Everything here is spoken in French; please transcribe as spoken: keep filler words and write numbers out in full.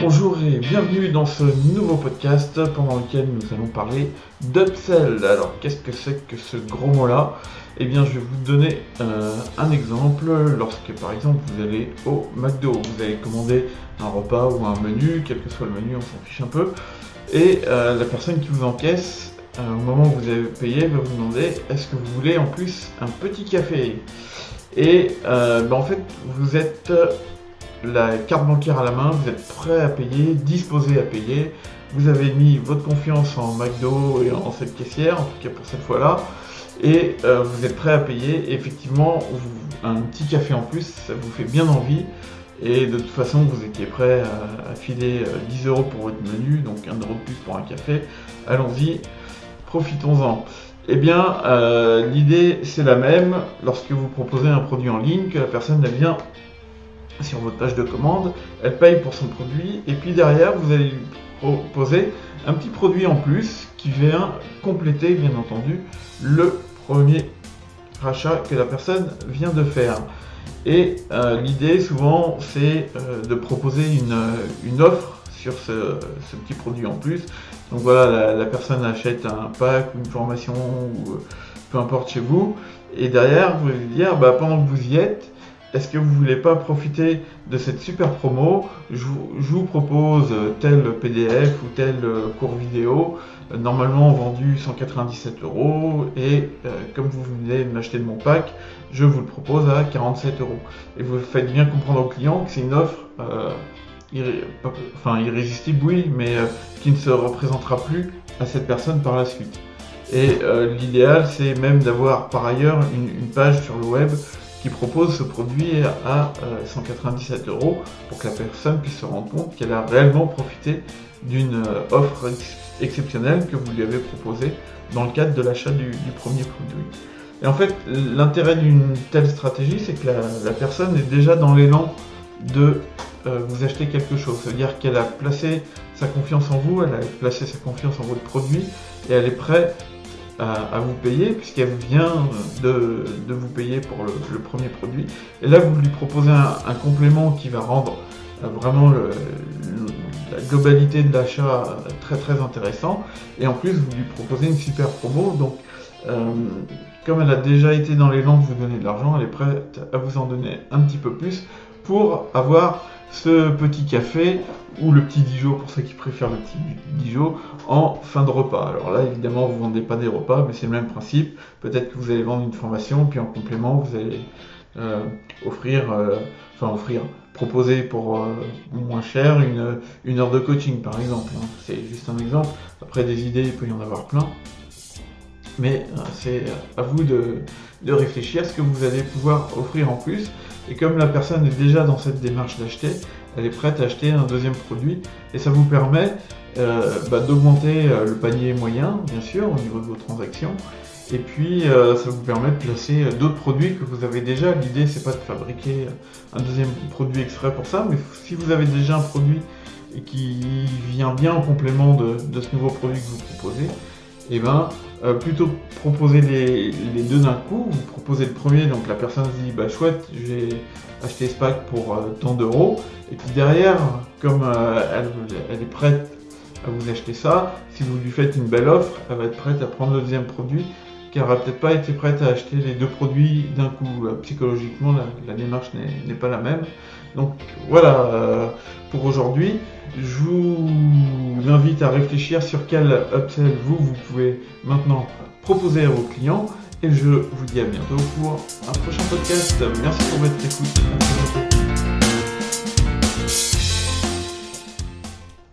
Bonjour et bienvenue dans ce nouveau podcast pendant lequel nous allons parler d'upsell. Alors qu'est-ce que c'est que ce gros mot-là? Eh bien je vais vous donner euh, un exemple. Lorsque par exemple vous allez au McDo, vous allez commander un repas ou un menu, quel que soit le menu, on s'en fiche un peu, et euh, la personne qui vous encaisse, euh, au moment où vous avez payé, va vous demander est-ce que vous voulez en plus un petit café? Et euh, ben, en fait vous êtes la carte bancaire à la main, vous êtes prêt à payer, disposé à payer, vous avez mis votre confiance en McDo et en cette caissière, en tout cas pour cette fois-là, et euh, vous êtes prêt à payer, et effectivement, vous, un petit café en plus, ça vous fait bien envie, et de toute façon, vous étiez prêt à, à filer dix euros pour votre menu, donc un euro de plus pour un café, allons-y, profitons-en. Eh bien, euh, l'idée c'est la même, lorsque vous proposez un produit en ligne, que la personne elle vient sur votre page de commande, elle paye pour son produit, et puis derrière vous allez lui proposer un petit produit en plus qui vient compléter bien entendu le premier rachat que la personne vient de faire. Et euh, l'idée souvent c'est euh, de proposer une, une offre sur ce, ce petit produit en plus. Donc voilà, la, la personne achète un pack ou une formation ou peu importe chez vous, et derrière vous allez dire bah, pendant que vous y êtes, est-ce que vous voulez pas profiter de cette super promo? Je vous, je vous propose tel P D F ou tel cours vidéo, euh, normalement vendu cent quatre-vingt-dix-sept euros, et euh, comme vous venez de m'acheter de mon pack, je vous le propose à quarante-sept euros. Et vous faites bien comprendre au client que c'est une offre euh, irré enfin, irrésistible, oui, mais euh, qui ne se représentera plus à cette personne par la suite. Et euh, l'idéal, c'est même d'avoir par ailleurs une, une page sur le web qui propose ce produit à euh, cent quatre-vingt-dix-sept euros pour que la personne puisse se rendre compte qu'elle a réellement profité d'une euh, offre ex exceptionnelle que vous lui avez proposée dans le cadre de l'achat du, du premier produit. Et en fait, l'intérêt d'une telle stratégie, c'est que la, la personne est déjà dans l'élan de euh, vous acheter quelque chose. C'est-à-dire qu'elle a placé sa confiance en vous, elle a placé sa confiance en votre produit, et elle est prête À, à vous payer, puisqu'elle vient de, de vous payer pour le, le premier produit. Et là, vous lui proposez un, un complément qui va rendre euh, vraiment le, le, la globalité de l'achat très très intéressant. Et en plus, vous lui proposez une super promo. Donc, euh, comme elle a déjà été dans l'élan de vous donner de l'argent, elle est prête à vous en donner un petit peu plus pour avoir ce petit café ou le petit Dijon pour ceux qui préfèrent le petit Dijon en fin de repas. Alors là évidemment vous ne vendez pas des repas, mais c'est le même principe. Peut-être que vous allez vendre une formation, puis en complément vous allez euh, offrir, euh, enfin offrir, proposer pour euh, moins cher une, une heure de coaching par exemple. Hein. C'est juste un exemple. Après des idées il peut y en avoir plein. Mais euh, c'est à vous de, de réfléchir à ce que vous allez pouvoir offrir en plus. Et comme la personne est déjà dans cette démarche d'acheter, elle est prête à acheter un deuxième produit. Et ça vous permet euh, bah, d'augmenter euh, le panier moyen, bien sûr, au niveau de vos transactions. Et puis euh, ça vous permet de placer euh, d'autres produits que vous avez déjà. L'idée c'est pas de fabriquer un deuxième produit exprès pour ça, mais si vous avez déjà un produit qui vient bien en complément de, de ce nouveau produit que vous proposez, et ben euh, plutôt que proposer les, les deux d'un coup, vous proposez le premier, donc la personne se dit bah chouette, j'ai acheté ce pack pour euh, tant d'euros, et puis derrière, comme euh, elle, elle est prête à vous acheter ça, si vous lui faites une belle offre, elle va être prête à prendre le deuxième produit, car elle n'a peut-être pas été prête à acheter les deux produits d'un coup. Euh, psychologiquement, la, la démarche n'est pas la même. Donc voilà, euh, pour aujourd'hui, je vous invite à réfléchir sur quel upsell vous, vous pouvez maintenant proposer à vos clients, et je vous dis à bientôt pour un prochain podcast. Merci pour votre écoute. À très bientôt.